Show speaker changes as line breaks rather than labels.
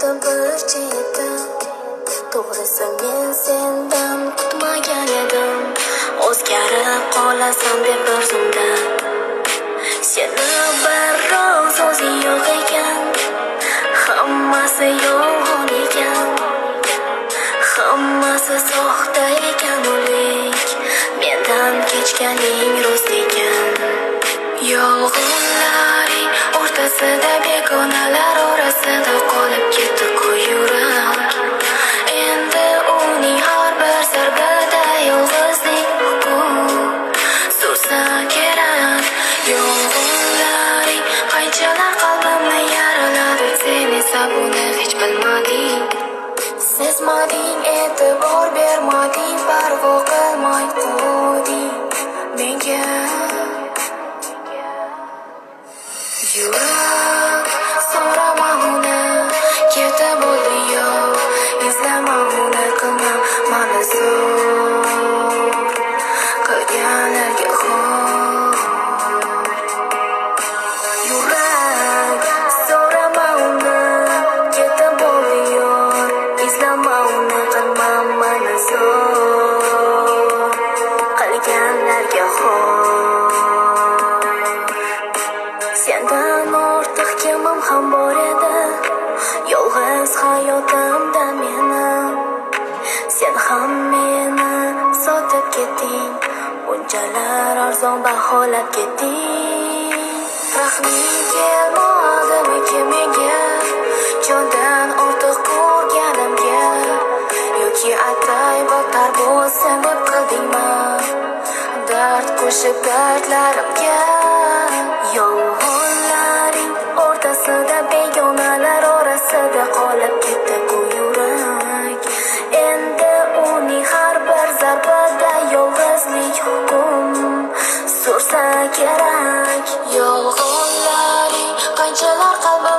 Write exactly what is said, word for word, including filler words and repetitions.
bir chetdan. To'g'risi men sendan kutmagan edim, o'zgarib qolasan deb bir zumda. Seni birroz o'zi yo'q ekan, hammasi yolg'on ekan, hammasi soxta ekan, o'lik mendan kechganing rost ekan. Yolg'onlaring o'rtasida, begonalar orasida qolib ketdi yurak. Endi uning har bir zarbada yolg'izlik hukm sursa kerak. Yolg'onlaring qanchalar qalbimni yaraladi, sen esa buni hech bilmading. Sezmading, e'tibor bermading, parvo qilmay qo'yding menga. Yurak, so'rama uni, ketib bo'ldi yo'q, izlama uni, qilma mani zo'r qilganlarga xo'r. Yurak, so'rama uni, ketib bo'ldi yo'q, izlama uni, qilma mani zo'r qilganlarga xo'r. Sendan ortiq kimim ham bor edi, yolg'iz hayotimda meni. Sen ham meni sotib ketding, bunchalar arzon baholab ketding. Rahming kelmadimi menga, jondan ortiq ko'rganimga, yoki atay battar bo'lsin deb qildingmi dard qo'shib dardlarimga. Yolg'onlaring o'rtasida, begonalar orasida qolib ketdi yurak. Endi uning har bir zarbada yolg'izlik hukm sursa kerak. Yolg'onlaring qanchalar qalbimni